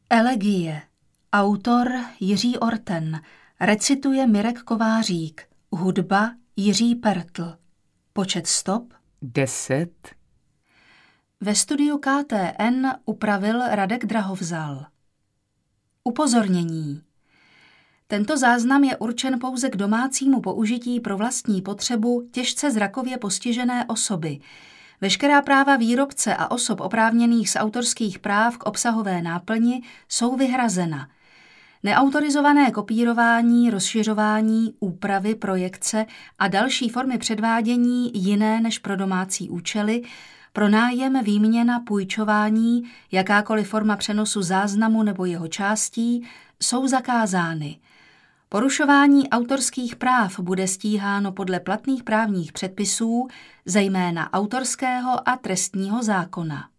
Elegie. Autor Jiří Orten. Recituje Mirek Kovářík. Hudba Jiří Pertl. Počet stop 10. Ve studiu KTN upravil Radek Drahovzal. Upozornění. Tento záznam je určen pouze k domácímu použití pro vlastní potřebu těžce zrakově postižené osoby. Veškerá práva výrobce a osob oprávněných z autorských práv k obsahové náplni jsou vyhrazena. Neautorizované kopírování, rozšiřování, úpravy, projekce a další formy předvádění jiné než pro domácí účely, pronájem, výměna, půjčování, jakákoliv forma přenosu záznamu nebo jeho částí jsou zakázány. Porušování autorských práv bude stíháno podle platných právních předpisů, zejména autorského a trestního zákona.